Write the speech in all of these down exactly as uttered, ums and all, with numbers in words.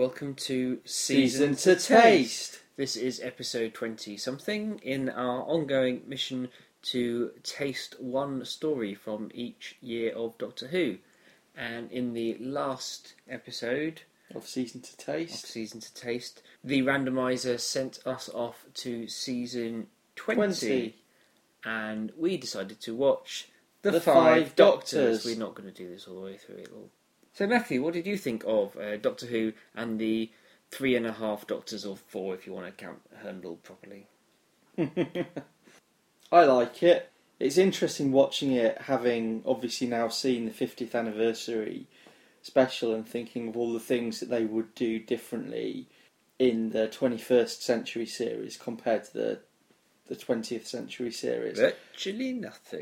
welcome to Season, Season to Taste. Taste. This is episode twenty-something in our ongoing mission to taste one story from each year of Doctor Who. And in the last episode of Season to Taste, of Season to Taste, the randomizer sent us off to season twenty, twenty. And we decided to watch The, the Five, Five Doctors. Doctors. We're not going to do this all the way through it all. So Matthew, what did you think of uh, Doctor Who and the three and a half Doctors, or four if you want to count Hurndall properly? I like it. It's interesting watching it, having obviously now seen the fiftieth anniversary special and thinking of all the things that they would do differently in the twenty-first century series compared to the the twentieth century series. Virtually nothing.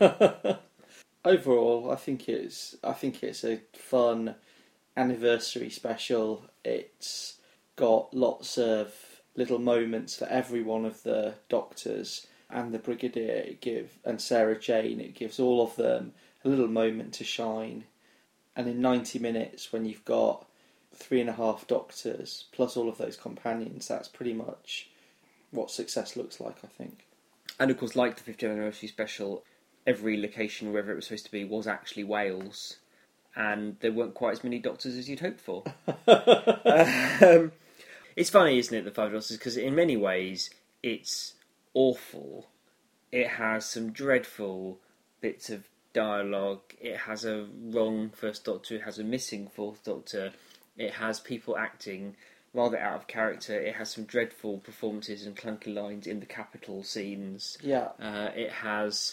Overall, I think it's I think it's a fun anniversary special. It's got lots of little moments for every one of the Doctors and the Brigadier. It give and Sarah Jane. It gives all of them a little moment to shine. And in ninety minutes, when you've got three and a half Doctors plus all of those companions, that's pretty much what success looks like, I think. And of course, like the fiftieth anniversary special, every location, wherever it was supposed to be, was actually Wales, and there weren't quite as many Doctors as you'd hoped for. um, it's funny, isn't it, the Five Doctors, because in many ways it's awful. It has some dreadful bits of dialogue. It has a wrong First Doctor. It has a missing Fourth Doctor. It has people acting rather out of character. It has some dreadful performances and clunky lines in the capital scenes. Yeah. Uh, it has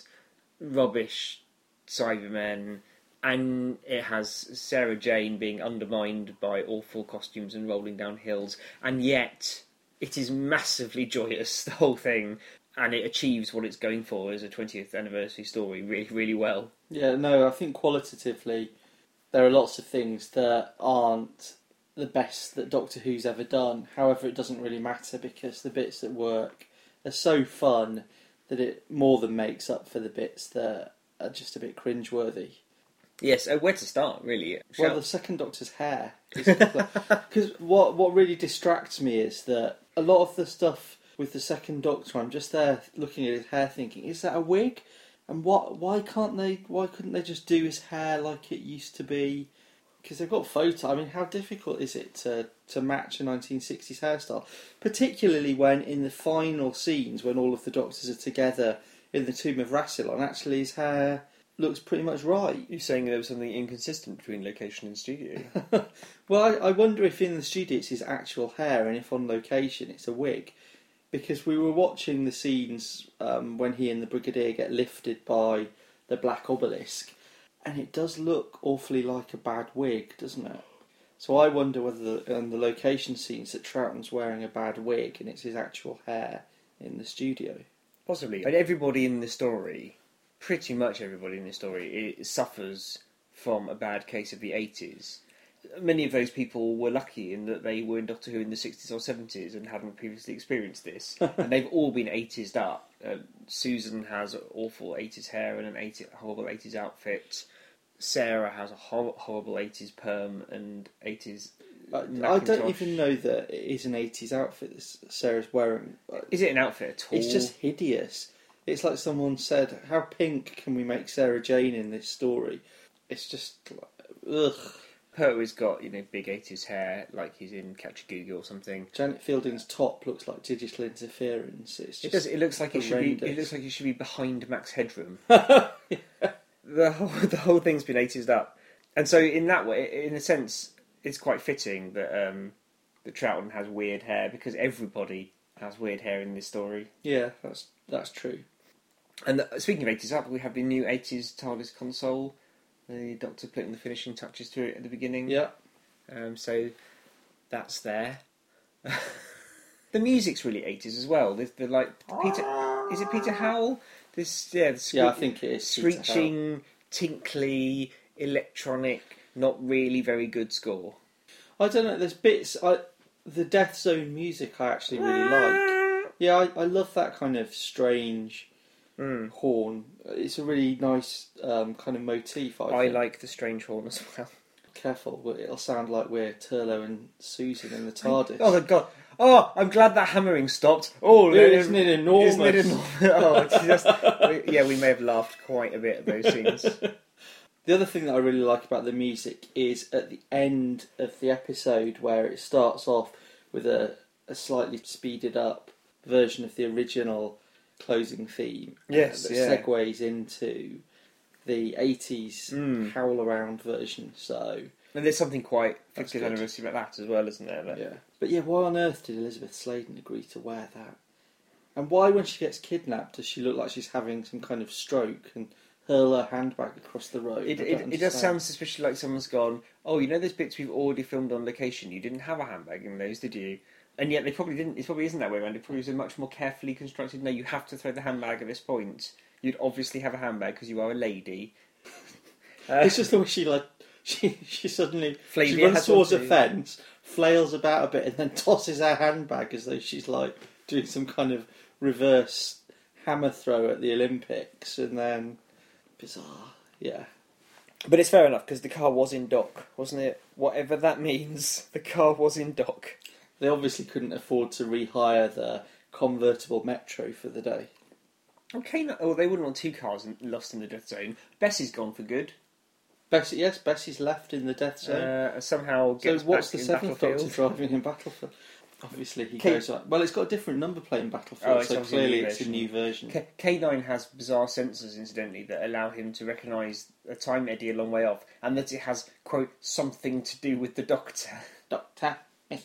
rubbish Cybermen, and it has Sarah Jane being undermined by awful costumes and rolling down hills, and yet it is massively joyous, the whole thing, and it achieves what it's going for as a twentieth anniversary story really, really well. Yeah, no, I think qualitatively there are lots of things that aren't the best that Doctor Who's ever done. However, it doesn't really matter because the bits that work are so fun that it more than makes up for the bits that are just a bit cringeworthy. Yes, uh, where to start, really? Shall... Well, the second Doctor's hair. Because what, what really distracts me is that a lot of the stuff with the second Doctor, I'm just there looking at his hair thinking, is that a wig? And what? Why can't they? Why couldn't they just do his hair like it used to be? Because they've got photo. I mean, how difficult is it to, to match a nineteen sixties hairstyle? Particularly when in the final scenes, when all of the Doctors are together in the tomb of Rassilon, actually his hair looks pretty much right. You're saying there was something inconsistent between location and studio? Well, I, I wonder if in the studio it's his actual hair and if on location it's a wig. Because we were watching the scenes um, when he and the Brigadier get lifted by the Black Obelisk, and it does look awfully like a bad wig, doesn't it? So I wonder whether the, in the location scenes that Troughton's wearing a bad wig and it's his actual hair in the studio. Possibly. But everybody in the story, pretty much everybody in the story, it suffers from a bad case of the eighties. Many of those people were lucky in that they were in Doctor Who in the sixties or seventies and hadn't previously experienced this. And they've all been eighties up. Uh, Susan has awful eighties hair and an eighties, horrible eighties outfit. Sarah has a hor- horrible eighties perm and eighties I, I don't even know that it is an eighties outfit that Sarah's wearing. Is it an outfit at all? It's just hideous. It's like someone said, how pink can we make Sarah Jane in this story? It's just like, ugh. Pertwee's got, you know, big eighties hair, like he's in Catch a Google or something. Janet Fielding's top looks like digital interference. It's just it does. It looks like horrendous. it should be. It looks like it should be behind Max Headroom. Yeah. The whole the whole thing's been eighties up, and so in that way, in a sense, it's quite fitting that um, that Troughton has weird hair because everybody has weird hair in this story. Yeah, that's that's true. And the, speaking of eighties up, we have the new eighties TARDIS console. The Doctor putting the finishing touches to it at the beginning. Yeah. Um, so that's there. The music's really eighties as well. There's the like Peter. Is it Peter Howell? This yeah. The scre- yeah, I think it is. Screeching, tinkly, electronic, not really very good score. I don't know. There's bits. I the Death Zone music I actually really like. Yeah, I, I love that kind of strange mm. horn. It's a really nice um, kind of motif. I, I like the strange horn as well. Careful, it'll sound like we're Turlo and Susan in the TARDIS. Oh, my God. Oh, I'm glad that hammering stopped. Oh, isn't it enormous? Isn't it enormous? Oh, just, yeah, we may have laughed quite a bit at those scenes. The other thing that I really like about the music is at the end of the episode where it starts off with a, a slightly speeded up version of the original closing theme. Yes, uh, that yeah. segues into the eighties Mm. Howl Around version. So And there's something quite That's fiftieth good. anniversary about that as well, isn't there? That- yeah, but yeah, why on earth did Elizabeth Sladen agree to wear that? And why, when she gets kidnapped, does she look like she's having some kind of stroke and hurl her handbag across the road? It, I it, don't it does understand. sound suspiciously like someone's gone, oh, you know those bits we've already filmed on location? You didn't have a handbag in those, did you? And yet they probably didn't. It probably isn't that way around. It probably was a much more carefully constructed, no, you have to throw the handbag at this point. You'd obviously have a handbag because you are a lady. Uh, It's just the way she, like, she, she suddenly Flavia she runs has towards one a too. fence, flails about a bit, and then tosses her handbag as though she's, like, doing some kind of reverse hammer throw at the Olympics, and then... Bizarre. Yeah. But it's fair enough because the car was in dock, wasn't it? Whatever that means, the car was in dock. They obviously couldn't afford to rehire the convertible Metro for the day. Okay, no, oh, they wouldn't want two cars in, lost in the death zone. Bessie's gone for good. Bessie, yes, Bessie's left in the death zone. Uh, somehow so gets what's back the in Seventh Doctor Battlefield. driving in Battlefield? Obviously he K- goes on. Well, it's got a different number plate in Battlefield, Oh, it's so obviously a clearly new it's a version. new version. K- K9 has bizarre sensors, incidentally, that allow him to recognise a time eddy a long way off, and that it has, quote, something to do with the Doctor. Doctor.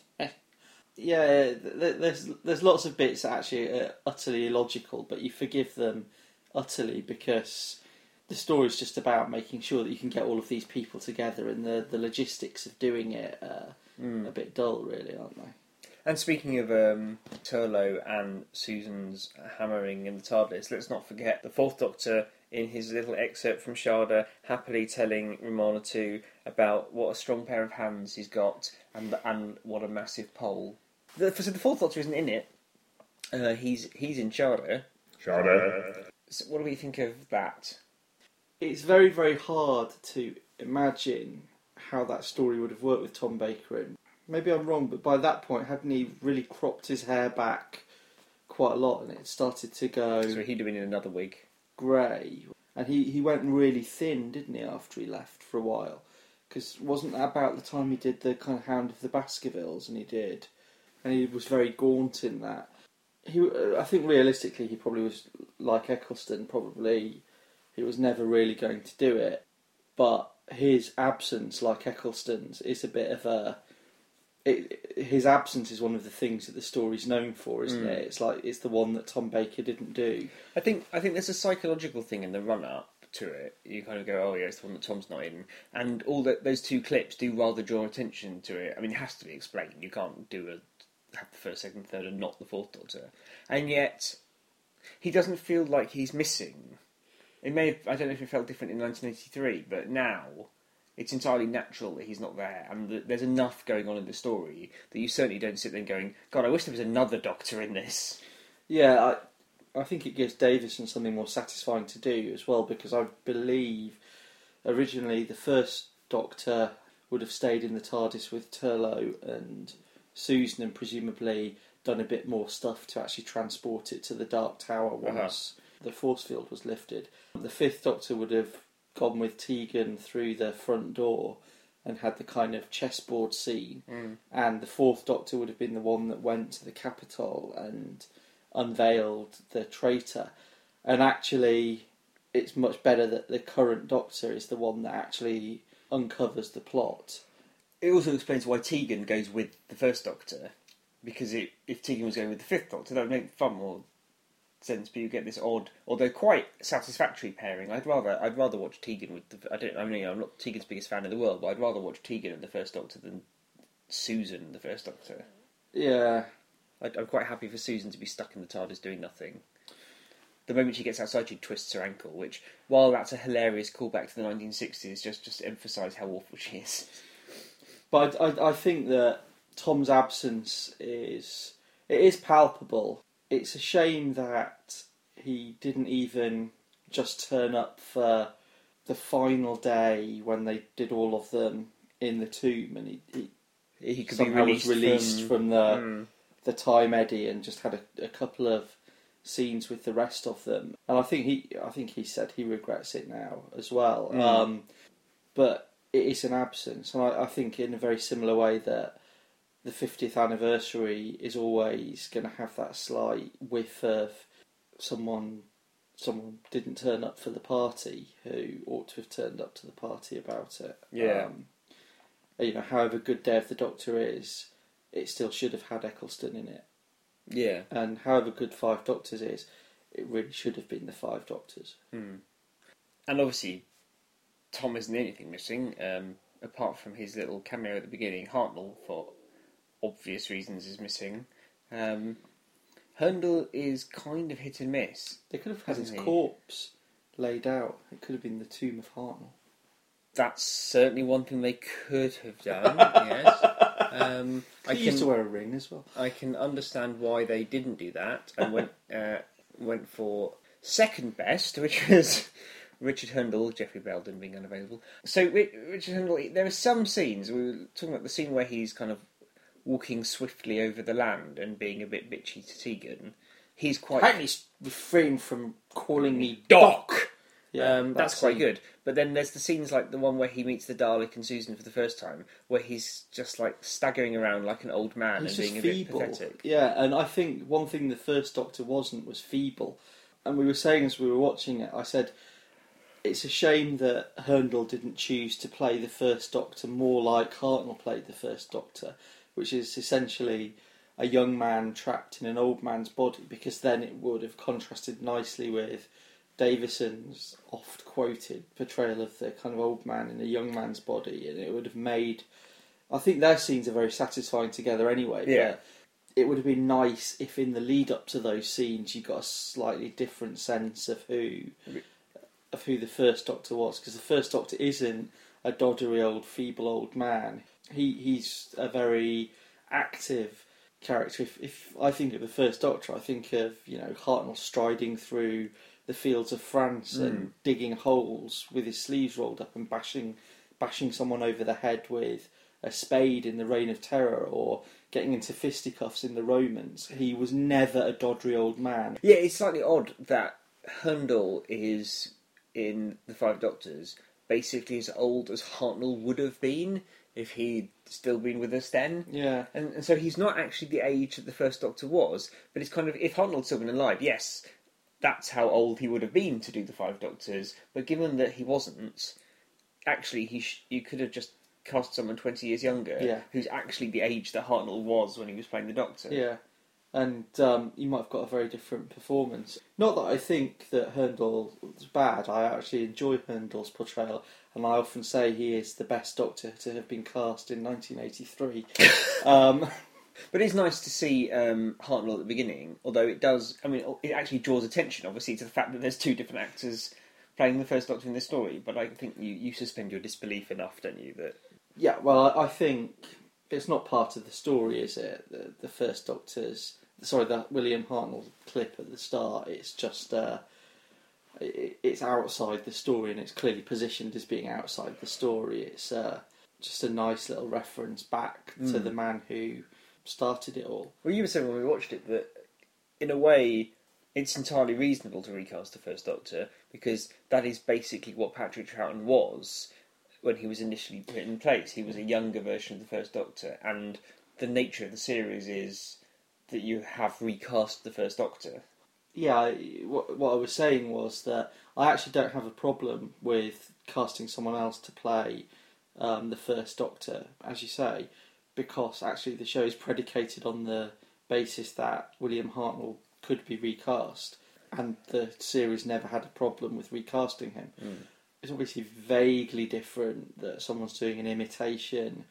Yeah, th- th- there's there's lots of bits that actually are utterly illogical, but you forgive them utterly because the story's just about making sure that you can get all of these people together, and the, the logistics of doing it are Mm. a bit dull, really, aren't they? And speaking of um, Turlo and Susan's hammering in the TARDIS, let's not forget the Fourth Doctor in his little excerpt from Sharda happily telling Romana two about what a strong pair of hands he's got and and what a massive pole. The, so the Fourth Doctor isn't in it. Uh, he's he's in Sharda. Sharda. So what do we think of that? It's very, very hard to imagine how that story would have worked with Tom Baker. And maybe I'm wrong, but by that point, hadn't he really cropped his hair back quite a lot, and it started to go So he'd have been in another wig. grey? And he, he went really thin, didn't he, after he left for a while? Because wasn't that about the time he did the kind of Hound of the Baskervilles, and he did, and he was very gaunt in that. He, I think realistically, he probably was like Eccleston. Probably he was never really going to do it, but his absence, like Eccleston's, is a bit of a. It, his absence is one of the things that the story's known for, isn't Mm. it? It's like it's the one that Tom Baker didn't do. I think I think there's a psychological thing in the run up to it. You kind of go, oh yeah, it's the one that Tom's not in, and all that those two clips do rather draw attention to it. I mean, it has to be explained. You can't do a have the first, second, third, and not the Fourth Doctor, and yet he doesn't feel like he's missing. It may have, I don't know if it felt different in nineteen eighty-three, but now it's entirely natural that he's not there, and that there's enough going on in the story that you certainly don't sit there going, God, I wish there was another Doctor in this. Yeah, I, I think it gives Davison something more satisfying to do as well, because I believe originally the first Doctor would have stayed in the TARDIS with Turlo and Susan, and presumably done a bit more stuff to actually transport it to the Dark Tower once the force field was lifted. The fifth Doctor would have gone with Tegan through the front door and had the kind of chessboard scene, Mm. and the fourth Doctor would have been the one that went to the Capitol and unveiled the traitor. And actually, it's much better that the current Doctor is the one that actually uncovers the plot. It also explains why Tegan goes with the first Doctor, because it, if Tegan was going with the fifth Doctor, that would make far more sense. But you get this odd, although quite satisfactory pairing. I'd rather I'd rather watch Tegan with the. I don't. I mean, I'm not Tegan's biggest fan in the world, but I'd rather watch Tegan and the first Doctor than Susan and the first Doctor. Yeah, I'd, I'm quite happy for Susan to be stuck in the TARDIS doing nothing. The moment she gets outside, she twists her ankle, which, while that's a hilarious callback to the nineteen sixties, just just emphasise how awful she is. but I, I, I think that Tom's absence is it is palpable. It's a shame that he didn't even just turn up for the final day when they did all of them in the tomb, and he, he, he could somehow be released, was released from, from, the mm. the time eddy and just had a, a couple of scenes with the rest of them. And I think he, I think he said he regrets it now as well. Mm. Um, but it is an absence, and I, I think in a very similar way that the fiftieth anniversary is always going to have that slight whiff of someone. Someone didn't turn up for the party who ought to have turned up to the party about it. Yeah. Um, you know, however good Day of the Doctor is, it still should have had Eccleston in it. Yeah. And however good Five Doctors is, it really should have been the Five Doctors. Mm. And obviously, Tom isn't the only thing missing, um, apart from his little cameo at the beginning. Hartnell, for obvious reasons, is missing. Um, Hurndall is kind of hit and miss. They could have had his Hasn't he? corpse laid out. It could have been the tomb of Hartnell. That's certainly one thing they could have done, yes. Um, I He used to can, wear a ring as well. I can understand why they didn't do that and went uh, went for second best, which was Richard Hurndall, Geoffrey Belden being unavailable. So Ri- Richard Hurndall, there are some scenes, we were talking about the scene where he's kind of walking swiftly over the land and being a bit bitchy to Tegan. He's quite... Apparently refrain from calling me Doc! Yeah, um, that's quite scene. good. But then there's the scenes like the one where he meets the Dalek and Susan for the first time, where he's just like staggering around like an old man He's and just being a feeble. bit pathetic. Yeah, and I think one thing the first Doctor wasn't was feeble. And we were saying as we were watching it, I said, it's a shame that Hurndall didn't choose to play the first Doctor more like Hartnell played the first Doctor, which is essentially a young man trapped in an old man's body, because then it would have contrasted nicely with Davison's oft-quoted portrayal of the kind of old man in a young man's body, and it would have made... I think their scenes are very satisfying together anyway, Yeah. but it would have been nice if in the lead-up to those scenes you got a slightly different sense of who of who the first Doctor was, because the first Doctor isn't a doddery old, feeble old man. He He's a very active character. If, if I think of the first Doctor, I think of, you know, Hartnell striding through the fields of France Mm. and digging holes with his sleeves rolled up and bashing bashing someone over the head with a spade in the Reign of Terror, or getting into fisticuffs in the Romans. He was never a doddery old man. Yeah, it's slightly odd that Hurndall is, in The Five Doctors, basically as old as Hartnell would have been if he'd still been with us then. Yeah. And, and so he's not actually the age that the first Doctor was, but it's kind of, if Hartnell'd still been alive, yes, that's how old he would have been to do the Five Doctors, but given that he wasn't, actually he sh- you could have just cast someone twenty years younger, Yeah. who's actually the age that Hartnell was when he was playing the Doctor. Yeah. And um, you might have got a very different performance. Not that I think that Hurndall was bad. I actually enjoy Hurndall's portrayal, and I often say he is the best Doctor to have been cast in nineteen eighty-three. um, But it's nice to see um, Hartnell at the beginning, although it does, I mean, it actually draws attention, obviously, to the fact that there's two different actors playing the first Doctor in this story, but I think you, you suspend your disbelief enough, don't you, that... yeah, well, I think it's not part of the story, is it? The, the first Doctor's... Sorry, that William Hartnell clip at the start, it's just... Uh, it, it's outside the story, and it's clearly positioned as being outside the story. It's uh, just a nice little reference back to Mm. the man who started it all. Well, you were saying when we watched it that, in a way, it's entirely reasonable to recast the first Doctor, because that is basically what Patrick Troughton was when he was initially put in place. He was a younger version of the first Doctor, and the nature of the series is that you have recast the first Doctor. Yeah, I, what, what I was saying was that I actually don't have a problem with casting someone else to play um, the first Doctor, as you say, because actually the show is predicated on the basis that William Hartnell could be recast, and the series never had a problem with recasting him. Mm. It's obviously vaguely different that someone's doing an imitation,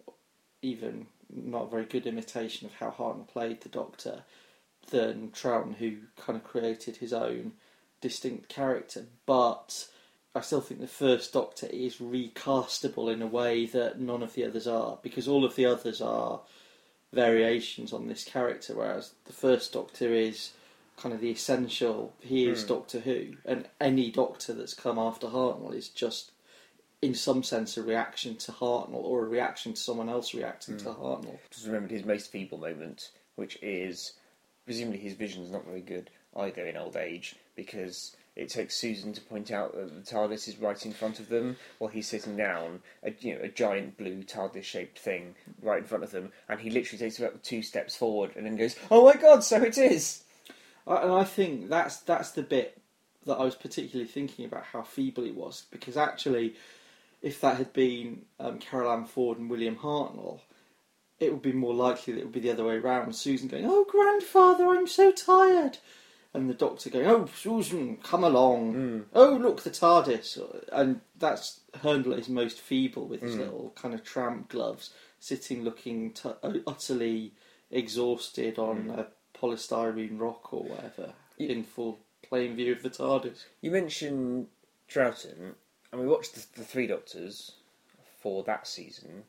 even not a very good imitation of how Hartnell played the Doctor, than Troughton, who kind of created his own distinct character. But I still think the first Doctor is recastable in a way that none of the others are, because all of the others are variations on this character, whereas the first Doctor is kind of the essential. He is Mm. Doctor Who, and any Doctor that's come after Hartnell is just in some sense, a reaction to Hartnell or a reaction to someone else reacting Mm. to Hartnell. Just remembered his most feeble moment, which is presumably his vision's not very good either in old age, because it takes Susan to point out that the TARDIS is right in front of them while he's sitting down, a, you know, a giant blue TARDIS-shaped thing right in front of them, and he literally takes about two steps forward and then goes, "Oh my God, so it is!" I, and I think that's that's the bit that I was particularly thinking about, how feeble he was, because actually, if that had been um, Carol Ann Ford and William Hartnell, it would be more likely that it would be the other way round. Susan going, "Oh, grandfather, I'm so tired," and the Doctor going, "Oh, Susan, come along. Mm. Oh, look, the TARDIS." And that's Hurndall is most feeble with his Mm. little kind of tramp gloves, sitting looking t- utterly exhausted on Mm. a polystyrene rock or whatever, You- in full plain view of the TARDIS. You mentioned Troughton, and we watched the, the Three Doctors for that season,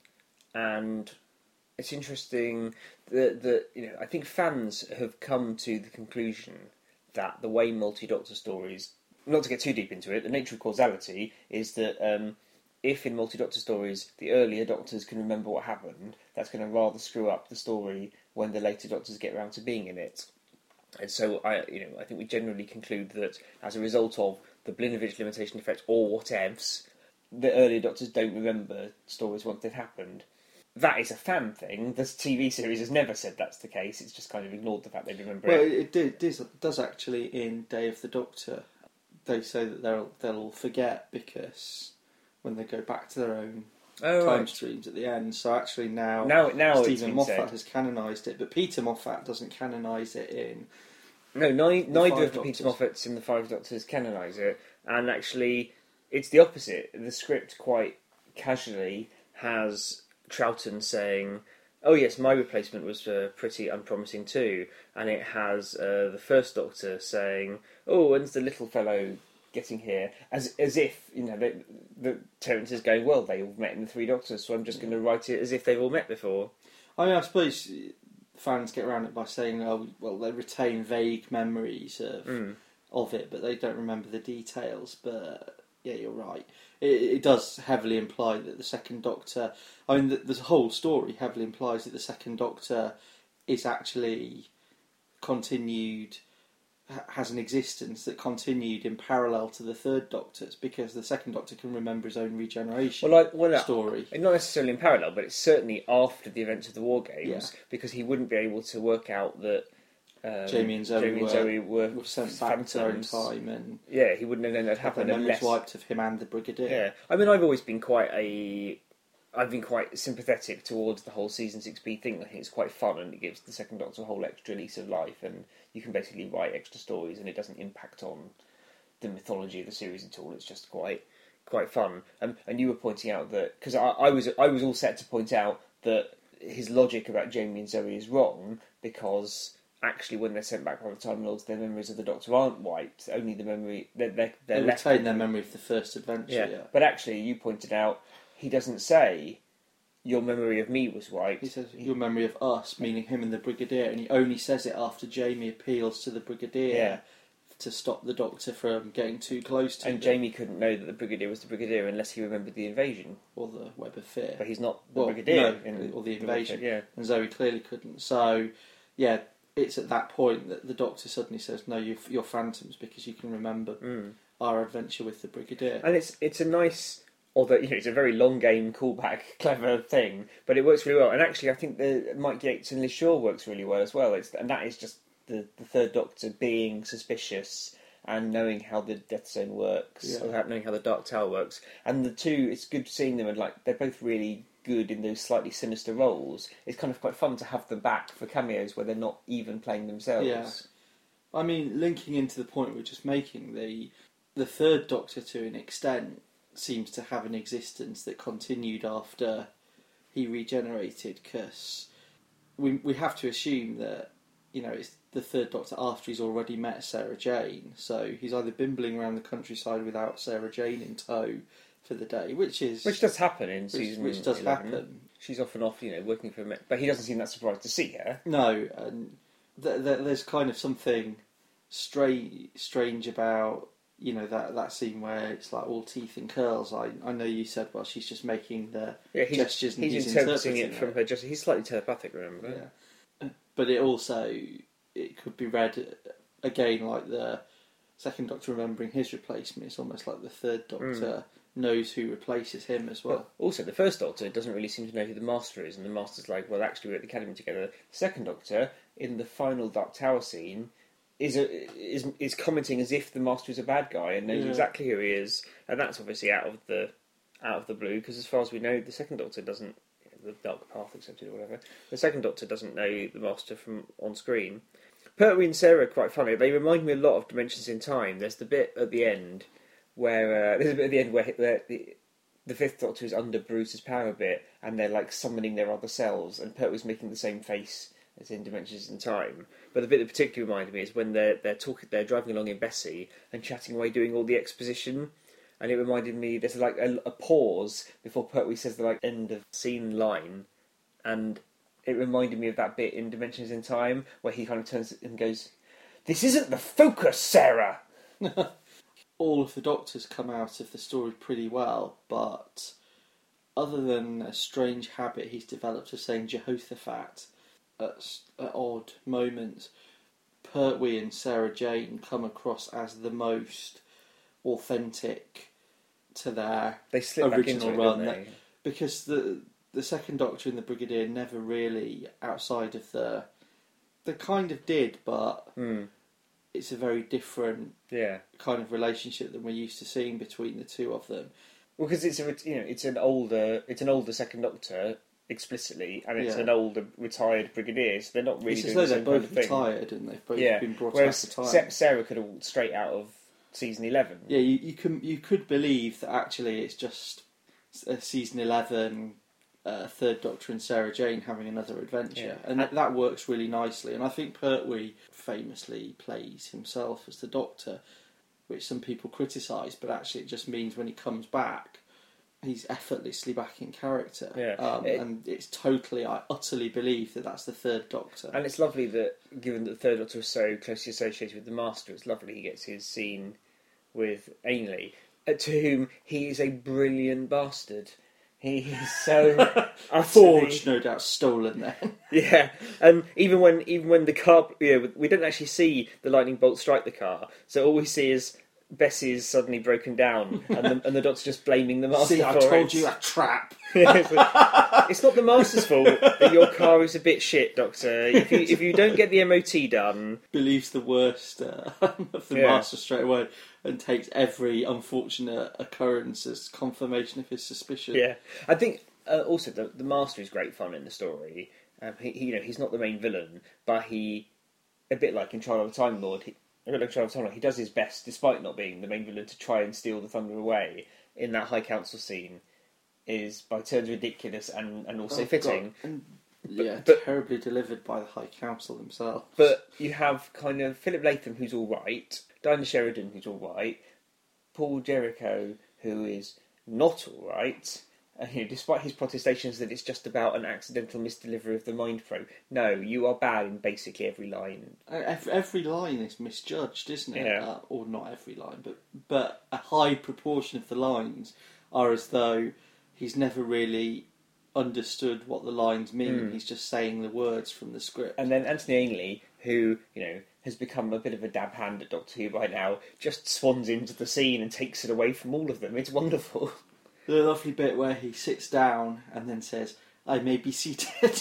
and it's interesting that, that you know I think fans have come to the conclusion that the way multi-Doctor stories, not to get too deep into it, the nature of causality is that um, if in multi-Doctor stories the earlier Doctors can remember what happened, that's going to rather screw up the story when the later Doctors get around to being in it. And so I, you know, I think we generally conclude that as a result of the Blinovich limitation effect or whatevs, the earlier Doctors don't remember stories once they've happened. That is a fan thing. The T V series has never said that's the case. It's just kind of ignored the fact they remember Well, it. it, it does, does actually in Day of the Doctor. They say that they'll they'll forget because when they go back to their own Oh, time right. streams at the end. So actually now, Now, now it's Stephen been Moffat said. has canonised it, but Peter Moffat doesn't canonise it in. No, ni- The neither Five of the Peter Doctors. Moffats in the Five Doctors canonise it, and actually, it's the opposite. The script quite casually has Troughton saying, "Oh yes, my replacement was uh, pretty unpromising too," and it has uh, the First Doctor saying, "Oh, when's the little fellow getting here?" As as if you know that the Terence is going, "Well, they all met in the Three Doctors, so I'm just going to write it as if they've all met before." I mean, I suppose fans get around it by saying, "Oh, well, they retain vague memories of Mm. of it, but they don't remember the details." But yeah, you're right. It, it does heavily imply that the Second Doctor. I mean, the, the whole story heavily implies that the Second Doctor is actually continued, ha- has an existence that continued in parallel to the Third Doctor's, because the Second Doctor can remember his own regeneration Well, like, well, uh, story. not necessarily in parallel, but it's certainly after the events of the War Games, Yeah. because he wouldn't be able to work out that um, Jamie and Zoe Jamie and were- Zoe were, Were sent back to their own phantoms. time and Yeah, he wouldn't have known that had their happened memories unless. wiped of him and the Brigadier. Yeah, I mean, I've always been quite a. I've been quite sympathetic towards the whole season six B thing. I think it's quite fun, and it gives the Second Doctor a whole extra lease of life, and you can basically write extra stories, and it doesn't impact on the mythology of the series at all. It's just quite quite fun. Um, and you were pointing out that because I, I was I was all set to point out that his logic about Jamie and Zoe is wrong, because actually when they're sent back by the Time Lords, their memories of the Doctor aren't wiped. Only the memory they're they're, they're They left retain their memory of the first adventure. yeah. Yeah. But actually, you pointed out he doesn't say your memory of me was wiped. He says your memory of us, meaning him and the Brigadier, and he only says it after Jamie appeals to the Brigadier Yeah. to stop the Doctor from getting too close to And them, Jamie couldn't know that the Brigadier was the Brigadier unless he remembered the invasion. or the Web of Fear. But he's not the Well, Brigadier. no, in or the Web of invasion. Fear, And Zoe clearly couldn't. So, yeah, it's at that point that the Doctor suddenly says, "No, you're, you're phantoms because you can remember yeah. Mm. our adventure with the Brigadier." And it's it's a nice, although you know it's a very long game callback, clever thing, but it works really well. And actually, I think the Mike Yates and Liz Shaw works really well as well. It's and that is just the the Third Doctor being suspicious and knowing how the Death Zone works, Yeah. or how- knowing how the Dark Tower works. And the two, it's good seeing them, and like they're both really good in those slightly sinister roles. It's kind of quite fun to have them back for cameos where they're not even playing themselves. Yeah. I mean, linking into the point we're just making, the the Third Doctor, to an extent, seems to have an existence that continued after he regenerated, because we we have to assume that, you know, it's the Third Doctor after he's already met Sarah Jane, so he's either bimbling around the countryside without Sarah Jane in tow for the day, which is Which does happen in which, season which does eleven. happen. She's often off, you know, working for him, but he doesn't seem that surprised to see her. No, and th- th- there's kind of something stra- strange about you know, that, that scene where it's like all teeth and curls. I I know you said, well, she's just making the yeah, he's, gestures and he's, he's interpreting, interpreting it from it. her. Just he's slightly telepathic, remember? Yeah, but it also it could be read again like the second Doctor remembering his replacement. It's almost like the third Doctor mm. knows who replaces him as well. well. Also, the first Doctor doesn't really seem to know who the Master is, and the Master's like, well, actually, we're at the Academy together. The second Doctor, in the final Dark Tower scene, is a, is is commenting as if the Master is a bad guy and knows yeah. exactly who he is, and that's obviously out of the out of the blue, because as far as we know, the second Doctor doesn't, the Dark Path accepted or whatever, the second Doctor doesn't know the Master from on screen. Pertwee and Sarah are quite funny. They remind me a lot of Dimensions in Time. There's the bit at the end where uh, there's a bit at the end where, where the the fifth Doctor is under Bruce's power a bit, and they're like summoning their other selves, and Pertwee's making the same face as in Dimensions in Time. But the bit that particularly reminded me is when they're they're talking, they're driving along in Bessie and chatting away, doing all the exposition, and it reminded me there's like a, a pause before Pertwee says the like end of scene line, and it reminded me of that bit in Dimensions in Time where he kind of turns and goes, "This isn't the focus, Sarah." All of the Doctors come out of the story pretty well, but other than a strange habit he's developed of saying Jehoshaphat at, at odd moments, Pertwee and Sarah Jane come across as the most authentic to their they slip original back into run. it, don't they? Because the the second Doctor and the Brigadier never really, outside of the... They kind of did, but mm. it's a very different yeah. kind of relationship than we're used to seeing between the two of them. Well, because it's a, you know it's an older it's an older second Doctor explicitly, and it's Yeah. an older retired Brigadier, so they're not really It's as doing though the they're same both kind of thing. retired and they've both Yeah. been brought Whereas out of Sa- time. Sarah could have walked straight out of season eleven. Yeah, you, you can you could believe that actually it's just uh, season eleven, uh, third Doctor and Sarah Jane having another adventure, Yeah. and that, that works really nicely. And I think Pertwee famously plays himself as the Doctor, which some people criticise, but actually it just means when he comes back, he's effortlessly back in character. Yeah. Um, It- and it's totally, I utterly believe that that's the third Doctor. And it's lovely that, given that the third Doctor is so closely associated with the Master, it's lovely he gets his scene with Ainley, uh, to whom he is a brilliant bastard. He is so utterly... Forged, no doubt, stolen then. Yeah, and even when even when the car, you know, we don't actually see the lightning bolt strike the car, so all we see is Bessie is suddenly broken down, and the, and the Doctor's just blaming the Master See, I for told it. you, a trap. Yeah, it's, like, it's not the Master's fault that your car is a bit shit, Doctor. If you if you don't get the M O T done, Believes the worst uh, of the Yeah. Master straight away and takes every unfortunate occurrence as confirmation of his suspicion. yeah, I think uh, also the the Master is great fun in the story. Um, he, he, you know, he's not the main villain, but he, a bit like in Trial of the Time Lord, he, a bit like Trial of the Time Lord, he does his best, despite not being the main villain, to try and steal the thunder away. In that High Council scene, is by turns ridiculous and, and also Oh, fitting. God. And, yeah, but- terribly delivered by the High Council themselves. But you have kind of Philip Latham, who's all right, Dinah Sheridan, who's all right, Paul Jericho, who is not all right. And, you know, despite his protestations that it's just about an accidental misdelivery of the Mind Probe, no, you are bad in basically every line. Every, every line is misjudged, isn't it? Yeah. Uh, or not every line, but but a high proportion of the lines are as though he's never really understood what the lines mean. Mm. He's just saying the words from the script. And then Anthony Ainley, who, you know, has become a bit of a dab hand at Doctor Who by now, just swans into the scene and takes it away from all of them. It's wonderful. The lovely bit where he sits down and then says, "I may be seated."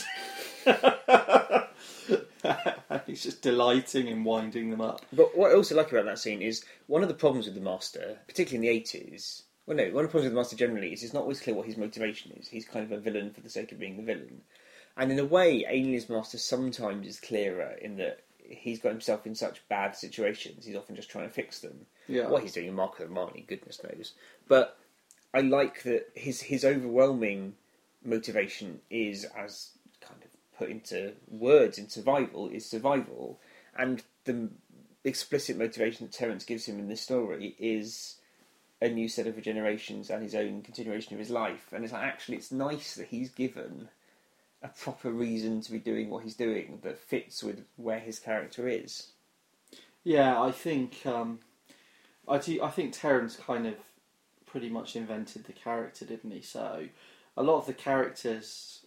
And he's just delighting in winding them up. But what I also like about that scene is one of the problems with the Master, particularly in the eighties. Well, no, one of the problems with the Master generally is it's not always clear what his motivation is. He's kind of a villain for the sake of being the villain. And in a way, Ainley's Master sometimes is clearer in that he's got himself in such bad situations, he's often just trying to fix them. Yeah. What he's doing in Mark of the Marnie, goodness knows. But I like that his his overwhelming motivation is, as kind of put into words in survival, is survival. And the explicit motivation that Terence gives him in this story is a new set of regenerations and his own continuation of his life. And it's like, actually, it's nice that he's given a proper reason to be doing what he's doing that fits with where his character is. Yeah, I think um, I do. I think Terrence kind of pretty much invented the character, didn't he? So a lot of the characters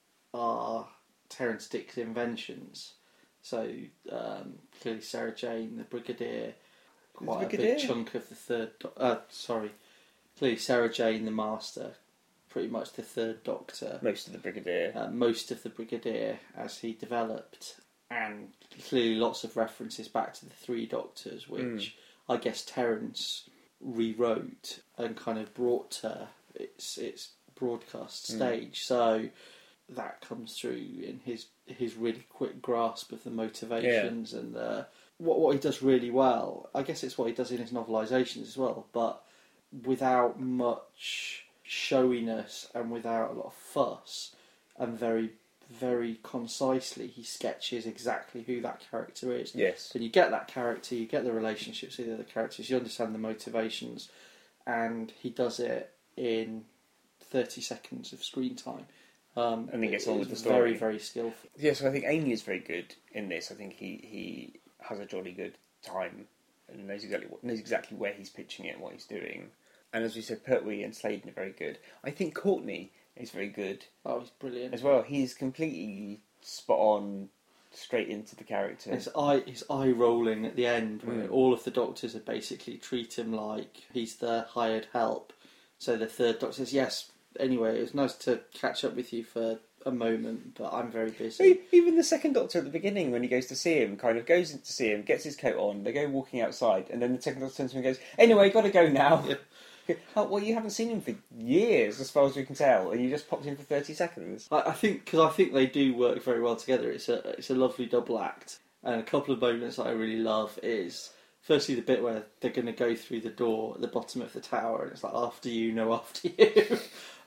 are Terrence Dick's inventions. So um, clearly Sarah Jane, the Brigadier, quite a Brigadier? big chunk of the third. Do- uh, sorry, clearly Sarah Jane, the Master, pretty much the third Doctor. Most of the Brigadier. Uh, most of the Brigadier as he developed, and clearly lots of references back to the Three Doctors, which Mm. I guess Terrence rewrote and kind of brought to its its broadcast Mm. stage. So that comes through in his his really quick grasp of the motivations, yeah. and uh, what what he does really well. I guess it's what he does in his novelizations as well, but without much showiness and without a lot of fuss, and very very concisely he sketches exactly who that character is. Yes. So you get that character, you get the relationships with the other characters, you understand the motivations, and he does it in thirty seconds of screen time. Um, and he gets on with the story. Very, very skillful. Yeah, so I think Ainley is very good in this. I think he, he has a jolly good time and knows exactly what, knows exactly where he's pitching it and what he's doing. And as we said, Pertwee and Sladen are very good. I think Courtney is very good. Oh, he's brilliant as well. He's completely spot on, straight into the character. His eye, his eye rolling at the end, where Mm. all of the doctors are basically treat him like he's their hired help. So the third doctor says, "Yes, anyway, it was nice to catch up with you for a moment, but I'm very busy." Even the second Doctor at the beginning, when he goes to see him, kind of goes in to see him, gets his coat on, they go walking outside, and then the second Doctor turns to him and goes, "Anyway, got to go now." Yeah. Oh, well, you haven't seen him for years, as far as we can tell, and you just popped in for thirty seconds. I, I think because I think they do work very well together. It's a it's a lovely double act, and a couple of moments that I really love is firstly the bit where they're going to go through the door at the bottom of the tower, and it's like after you, no after you.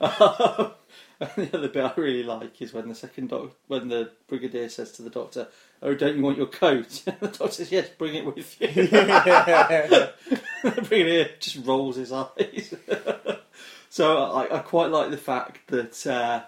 um, and the other bit I really like is when the second doc when the Brigadier says to the Doctor, "Oh, don't you want your coat?" And the Doctor says, "Yes, bring it with you." The Brigadier just rolls his eyes. So I, I quite like the fact that, uh,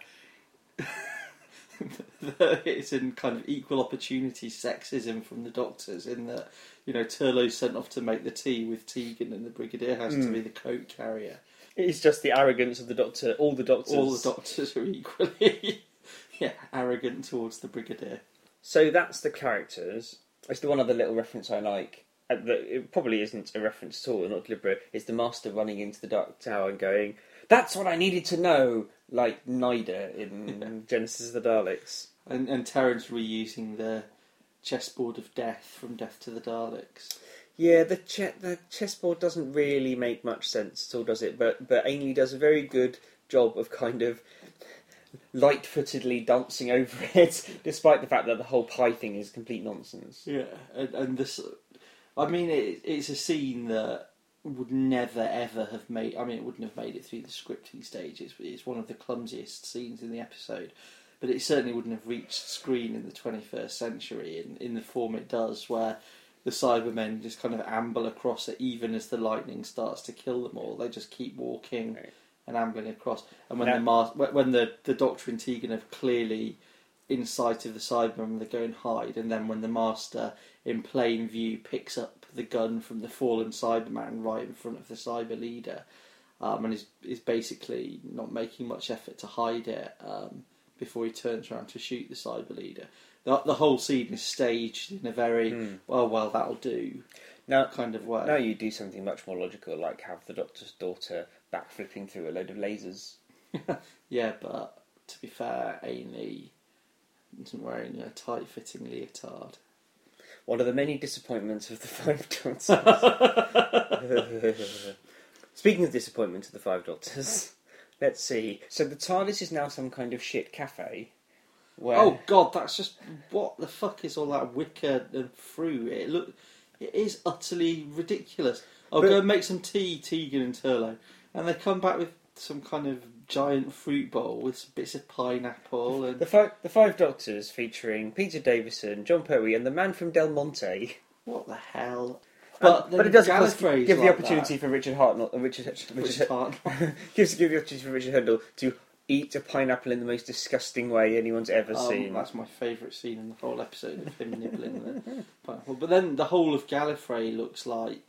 that it's in kind of equal opportunity sexism from the Doctors, in that, you know, Turlough's sent off to make the tea with Tegan, and the Brigadier has mm. to be the coat carrier. It's just the arrogance of the Doctor. All the Doctors, all the Doctors are equally, yeah, arrogant towards the Brigadier. So that's the characters. There's the one other little reference I like. Uh, that it probably isn't a reference at all, not deliberate. It's the Master running into the Dark Tower and going, "That's what I needed to know," like Nida in yeah. Genesis of the Daleks. And, and Terrence reusing the chessboard of death from Death to the Daleks. Yeah, the che- the chessboard doesn't really make much sense at all, does it? But but Ainley does a very good job of kind of light-footedly dancing over it, despite the fact that the whole pie thing is complete nonsense. Yeah, and, and this, I mean, it, it's a scene that would never ever have made. I mean, it wouldn't have made it through the scripting stage. It's, it's one of the clumsiest scenes in the episode, but it certainly wouldn't have reached screen in the twenty-first century in, in the form it does, where the Cybermen just kind of amble across it, even as the lightning starts to kill them all. They just keep walking right. and ambling across. And when now, the Mar- when the, the Doctor and Tegan are clearly in sight of the Cybermen, they go and hide. And then when the Master, in plain view, picks up the gun from the fallen Cyberman right in front of the Cyber leader, um, and is is basically not making much effort to hide it um, before he turns around to shoot the Cyber leader. The, the whole scene is staged in a very, mm. well, well, that'll do now, kind of way. Now you do something much more logical, like have the Doctor's daughter backflipping through a load of lasers. Yeah, but to be fair, Ainley isn't wearing a tight-fitting leotard. One of the many disappointments of the Five Doctors. Speaking of disappointment of the Five Doctors, let's see. So the TARDIS is now some kind of shit cafe. Where... Oh God, that's just what the fuck is all that wicker and fruit? It look, it is utterly ridiculous. I'll but... go and make some tea, Tegan and Turlough, and they come back with some kind of giant fruit bowl with some bits of pineapple and the five the Five Doctors featuring Peter Davison, John Pertwee, and the man from Del Monte. What the hell? But, um, but it does give like the opportunity that. for Richard Hartnell, uh, Richard, Richard, Richard Hartnell gives give the opportunity for Richard Hurndall to eat a pineapple in the most disgusting way anyone's ever um, seen. That's my favourite scene in the whole episode of him nibbling the pineapple. But then the whole of Gallifrey looks like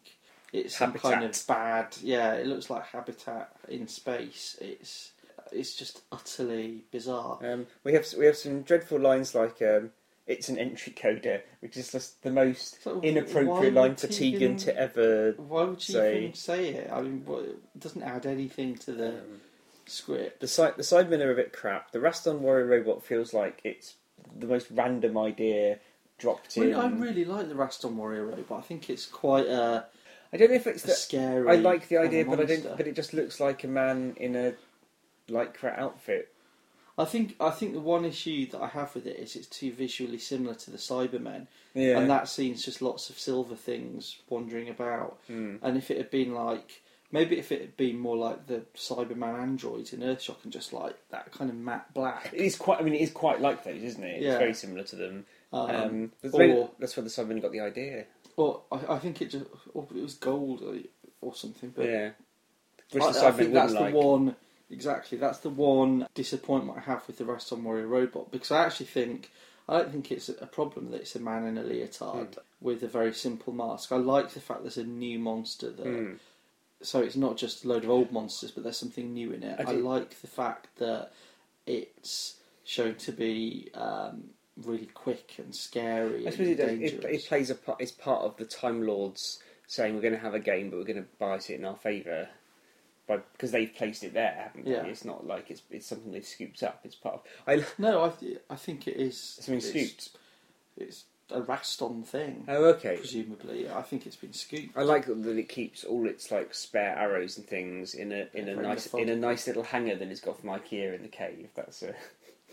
it's some Habitat. kind of bad. Yeah, it looks like habitat in space. It's it's just utterly bizarre. Um, we have we have some dreadful lines like um, "It's an entry coder," which is just the most So, inappropriate why line would for he Tegan even- to ever. Why would you say- even say it? I mean, what, it doesn't add anything to the Um, script. the side the Cybermen are a bit crap. The Raston Warrior Robot feels like it's the most random idea dropped I, in. mean, I really like the Raston Warrior robot. I think it's quite a, I don't know if it's a the, scary. I like the kind idea, of but I monster. don't. But it just looks like a man in a lycra outfit. I think I think the one issue that I have with it is it's too visually similar to the Cybermen, Yeah, and that scene's just lots of silver things wandering about. Mm. And if it had been like, maybe if it had been more like the Cyberman androids in Earthshock and just like that kind of matte black. It is quite. I mean, it is quite like those, isn't it? It's Yeah. very similar to them. Um, Um, that's, or- maybe- that's where the Cybermen got the idea. Or I, I think it just, or it was gold or, or something. But Yeah, which I, the I Cybermen think that's wouldn't the like. one. Exactly, that's the one disappointment I have with the Raston Warrior robot, because I actually think I don't think it's a problem that it's a man in a leotard Mm. with a very simple mask. I like the fact there's a new monster that, Mm. so it's not just a load of old monsters, but there's something new in it. I I, do- like the fact that it's shown to be um, really quick and scary. I suppose and it, does, it, dangerous. it plays a part. It's part of the Time Lords saying we're going to have a game, but we're going to bias it in our favour, by because they've placed it there, haven't they? Yeah. It's not like it's it's something they've scooped up. It's part of. I No, I th- I think it is something it's, scooped. It's a Raston thing. Oh, okay. Presumably, I think it's been scooped. I like that it keeps all its like spare arrows and things in a in a Very nice in a methodical. nice little hangar that it's got from IKEA in the cave. That's a.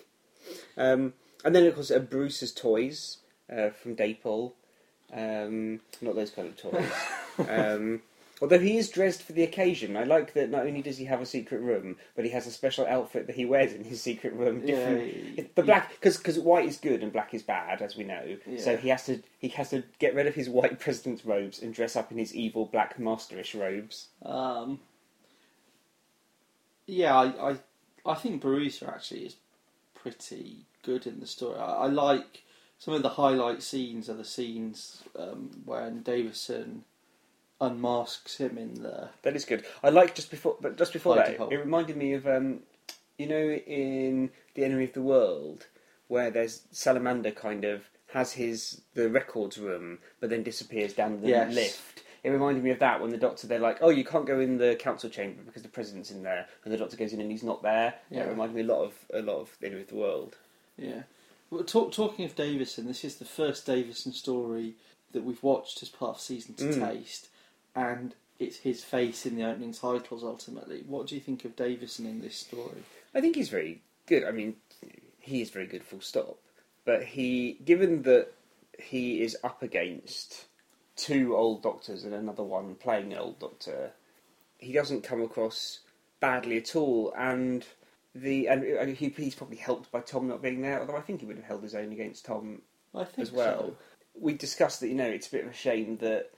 um, and then of course uh, Bruce's toys uh, from Daypol. Um, not those kind of toys. um, although he is dressed for the occasion. I like that not only does he have a secret room, but he has a special outfit that he wears in his secret room. Different. Yeah, the black, because white is good and black is bad, as we know. Yeah. So he has to he has to get rid of his white president's robes and dress up in his evil black masterish robes. Um, yeah, I, I I think Barusa actually is pretty good in the story. I, I like some of the highlight scenes are the scenes um, when Davison unmasks him in the That is good. I like just before, but just before Hidey that, hole. it reminded me of um, you know, in The Enemy of the World, where there's Salamander kind of has his the records room, but then disappears down the Yes. lift. It reminded me of that when the Doctor they're like, oh, you can't go in the council chamber because the president's in there, and the Doctor goes in and he's not there. Yeah. Yeah. It reminded me a lot of a lot of The Enemy of the World. yeah. Well, talk, talking of Davison, this is the first Davison story that we've watched as part of season to Mm. taste, and it's his face in the opening titles. Ultimately, what do you think of Davison in this story? I think he's very good. I mean, he is very good, full stop. But he, given that he is up against two old doctors and another one playing an old doctor, he doesn't come across badly at all. And the and, and he, he's probably helped by Tom not being there. Although I think he would have held his own against Tom I think as well. so. We discussed that, you know, it's a bit of a shame that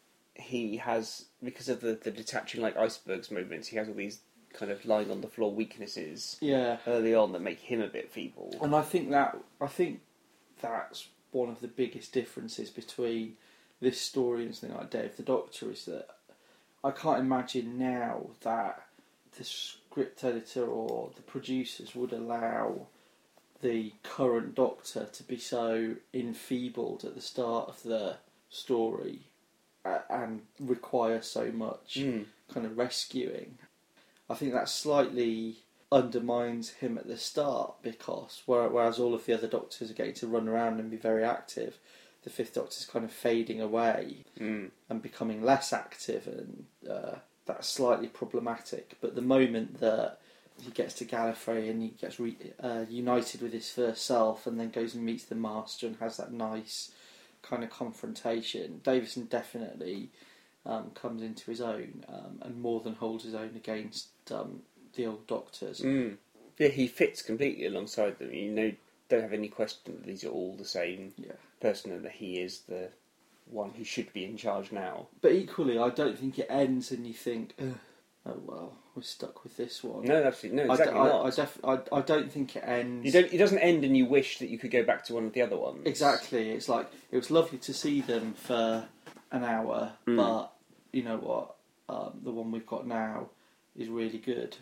he has, because of the, the detaching like icebergs movements, he has all these kind of lying on the floor weaknesses Yeah, early on that make him a bit feeble. and I think that I think that's one of the biggest differences between this story and something like Day of the Doctor is that I can't imagine now that the script editor or the producers would allow the current Doctor to be so enfeebled at the start of the story uh, and require so much Mm. kind of rescuing. I think that slightly undermines him at the start because where- whereas all of the other Doctors are getting to run around and be very active, the Fifth Doctor's kind of fading away Mm. and becoming less active, and uh, that's slightly problematic. But the moment that he gets to Gallifrey and he gets re- uh, united with his first self and then goes and meets the Master and has that nice kind of confrontation, Davison definitely um, comes into his own um, and more than holds his own against um, the old Doctors. Mm. Yeah, he fits completely alongside them. You know, don't have any question that these are all the same Yeah. person and that he is the one who should be in charge now. But equally, I don't think it ends and you think, "Ugh, oh well, we're stuck with this one. No, absolutely no, I, exactly d- I, not. I, def- I, I don't think it ends. You don't. It doesn't end, and you wish that you could go back to one of the other ones. Exactly. It's like it was lovely to see them for an hour, Mm. but you know what, um, the one we've got now is really good.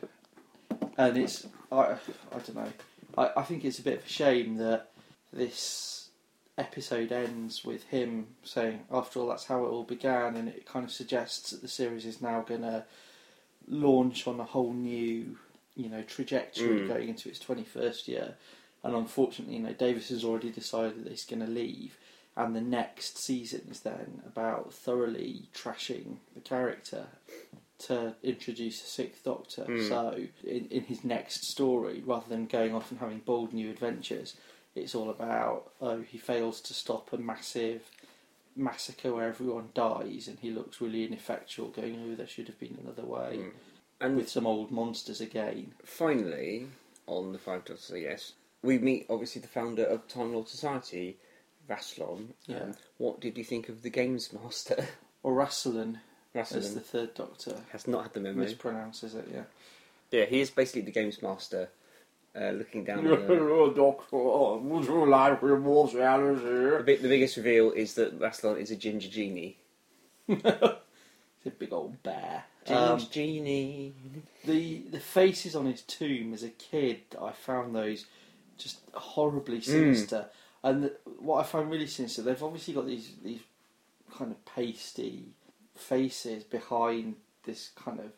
And it's, I, I don't know, I, I think it's a bit of a shame that this episode ends with him saying, after all, that's how it all began, and it kind of suggests that the series is now going to launch on a whole new, you know, trajectory Mm. going into its twenty-first year. And unfortunately, you know, Davis has already decided that he's going to leave, and the next season is then about thoroughly trashing the character to introduce a sixth Doctor. Mm. So, in, in his next story, rather than going off and having bold new adventures, it's all about, oh, he fails to stop a massive massacre where everyone dies, and he looks really ineffectual, going, oh, there should have been another way, Mm. And with some old monsters again. finally, on the Five Doctors, I guess, we meet obviously the founder of Time Lord Society, Rassilon. Yeah. Um, what did you think of the Games Master? Or Rassilon, as the Rassilon third Doctor has not had the memo. mispronounces it, yeah. Yeah, he is basically the Games Master, uh, looking down. on the, Doctor, would you like more salad? the, big, the biggest reveal is that Rassilon is a ginger genie. It's a big old bear. Ginger Um, genie. the the faces on his tomb as a kid, I found those just horribly sinister. And the, what I find really sinister, they've obviously got these these kind of pasty faces behind this kind of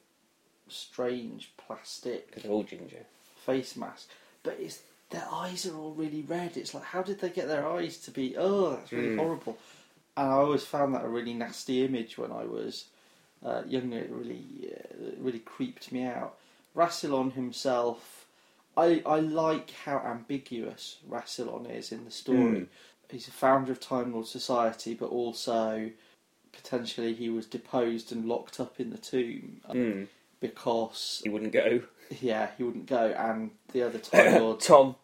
strange plastic Because they're all ginger. face mask, but it's their eyes are all really red. It's like, how did they get their eyes to be? Oh, that's really Mm. horrible. And I always found that a really nasty image when I was uh, younger. It really, uh, it really creeped me out. Rassilon himself, I I like how ambiguous Rassilon is in the story. Mm. He's a founder of Time Lord Society, but also potentially he was deposed and locked up in the tomb uh, Mm. because He wouldn't go. yeah, he wouldn't go, and the other Time Lords, Tom.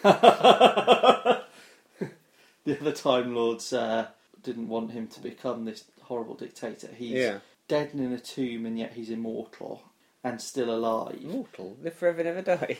the other Time Lords uh, didn't want him to become this horrible dictator. He's Yeah. dead and in a tomb, and yet he's immortal and still alive. Immortal. Live forever, never die.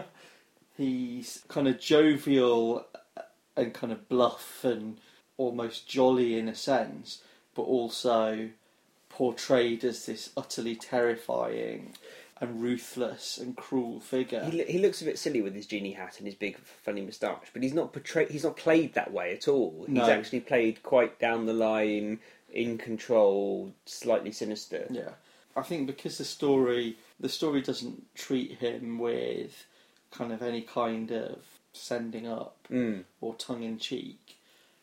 He's kind of jovial and kind of bluff and almost jolly in a sense, but also portrayed as this utterly terrifying and ruthless and cruel figure. He, he looks a bit silly with his genie hat and his big funny moustache, but he's not portrayed. He's not played that way at all. He's No. actually played quite down the line, in control, slightly sinister. Yeah, I think because the story the story doesn't treat him with kind of any kind of sending up Mm. or tongue in cheek,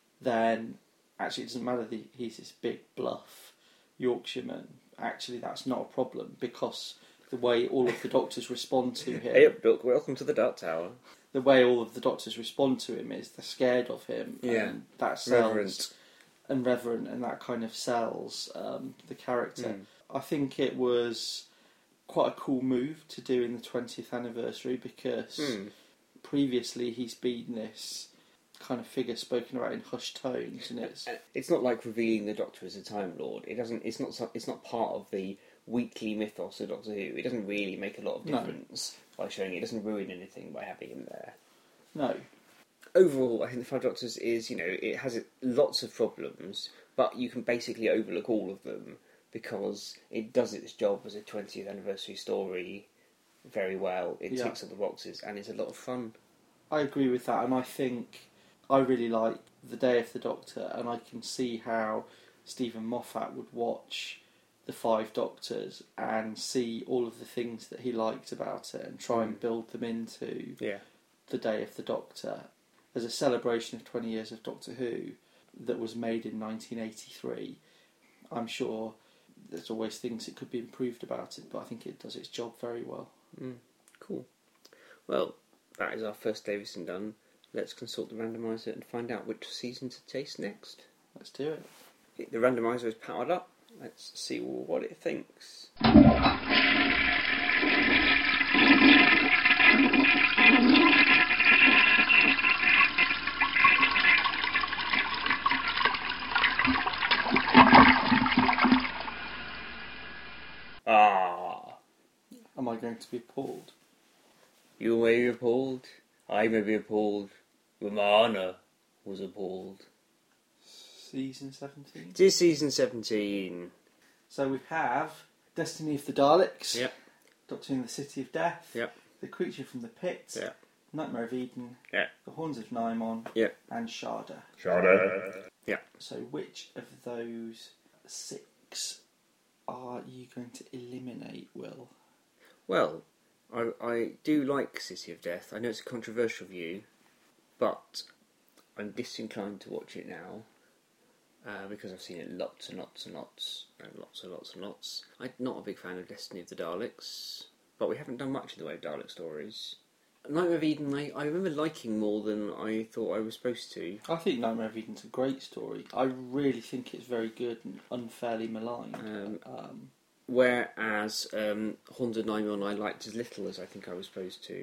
then actually it doesn't matter that he's this big bluff Yorkshireman. Actually, that's not a problem because the way all of the doctors respond to him, Hey up, Duck. Welcome to the Dark Tower. the way all of the doctors respond to him is they're scared of him. Yeah. And that sells Reverent. and reverent, and that kind of sells um, the character. Mm. I think it was quite a cool move to do in the twentieth anniversary because Mm. previously he's been this kind of figure spoken about in hushed tones, and it's And It's not like revealing the Doctor as a Time Lord. It doesn't. It's not. so- It's not part of the weekly mythos of Doctor Who. It doesn't really make a lot of No. difference by showing it. It doesn't ruin anything by having him there. no, Overall, I think the Five Doctors is, you know, it has lots of problems, but you can basically overlook all of them because it does its job as a twentieth anniversary story very well. It Yeah. ticks all the boxes and it's a lot of fun. I agree with that, and I think I really like The Day of the Doctor, and I can see how Stephen Moffat would watch The Five Doctors and see all of the things that he liked about it and try and Mm. build them into Yeah. The Day of the Doctor as a celebration of twenty years of Doctor Who that was made in nineteen eighty-three. I'm sure there's always things that could be improved about it, but I think it does its job very well. Mm. Cool. Well, that is our first Davison done. Let's consult the randomizer and find out which season to taste next. Let's do it. The randomizer is powered up. Let's see what it thinks. Ah, Am I going to be appalled? you may be appalled. I may be appalled. Romana was appalled. Season seventeen? It is season seventeen. So we have Destiny of the Daleks. Yep. Doctor Who and the City of Death. Yep. The Creature from the Pit. Yep. Nightmare of Eden. Yep. The Horns of Nimon. Yep. And Sharda. Sharda. Yep. So which of those six are you going to eliminate, Will? Well, I, I do like City of Death. I know it's a controversial view, but I'm disinclined to watch it now uh, because I've seen it lots and lots and lots and lots and lots and lots. I'm not a big fan of Destiny of the Daleks, but we haven't done much in the way of Dalek stories. Nightmare of Eden, I, I remember liking more than I thought I was supposed to. I think Nightmare of Eden's a great story. I really think it's very good and unfairly maligned. Um, Um, Whereas um, Haunted Nimon I liked as little as I think I was supposed to.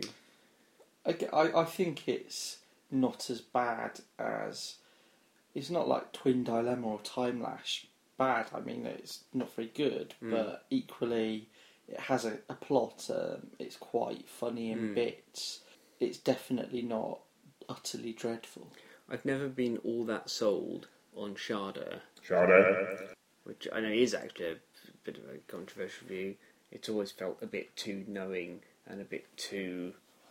I, I, I think it's not as bad as... It's not like Twin Dilemma or Time Lash bad. I mean, it's not very good, Mm. but equally it has a, a plot. Um, it's quite funny in Mm. bits. It's definitely not utterly dreadful. I've never been all that sold on Sharda, Sharda. which I know is actually a bit of a controversial view. It's always felt a bit too knowing and a bit too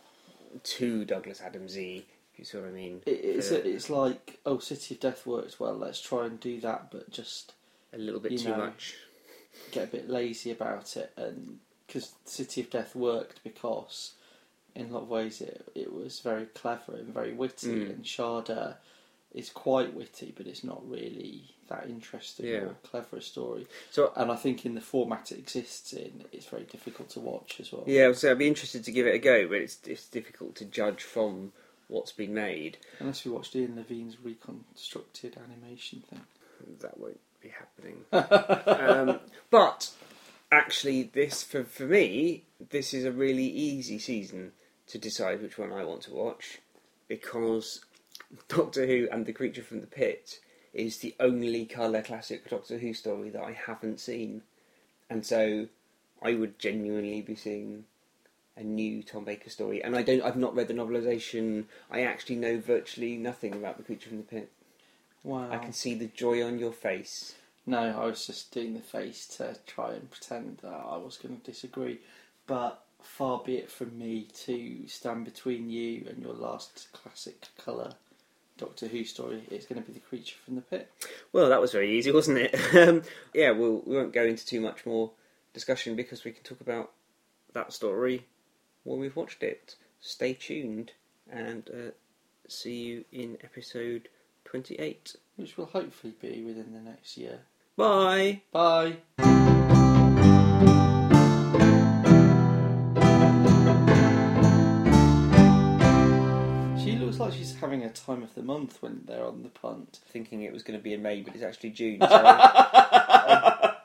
too Douglas Adams-y, if you see what I mean. It, it's, For a, it's like, oh, City of Death works well, let's try and do that, but just a little bit you too know, much. get a bit lazy about it. And because City of Death worked because in a lot of ways it, it was very clever and very witty, Mm. and Sharda is quite witty, but it's not really that interesting Yeah. or clever a story. So And I think in the format it exists in, it's very difficult to watch as well. yeah, so I'd be interested to give it a go, but it's it's difficult to judge from what's been made. Unless we watched Ian Levine's reconstructed animation thing. That won't be happening. um, but actually, this for for me, this is a really easy season to decide which one I want to watch, because Doctor Who and the Creature from the Pit is the only colour classic Doctor Who story that I haven't seen, and so I would genuinely be seeing a new Tom Baker story. And I don't, I've not read the novelisation. I actually know virtually nothing about the Creature from the Pit. Wow. I can see the joy on your face. No, I was just doing the face to try and pretend that I was going to disagree. But far be it from me to stand between you and your last classic colour Doctor Who story. It's going to be The Creature from the Pit. Well, that was very easy, wasn't it? um, yeah, we'll, we won't go into too much more discussion because we can talk about that story when we've watched it. Stay tuned and uh, see you in episode twenty-eight. Which will hopefully be within the next year. Bye! Bye! She looks like she's having a time of the month when they're on the punt. Thinking it was going to be in May, but it's actually June, so I,